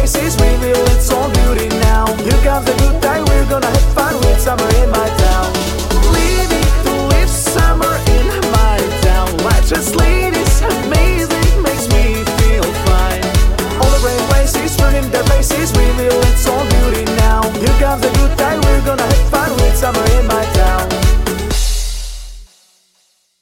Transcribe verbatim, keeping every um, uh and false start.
faces reveal its own beauty now. Here comes the good time, we're gonna have fun with summer in my town. Living to live summer in my town. Life just ladies, amazing, makes me feel fine. All the brave places turning their faces reveal its own beauty.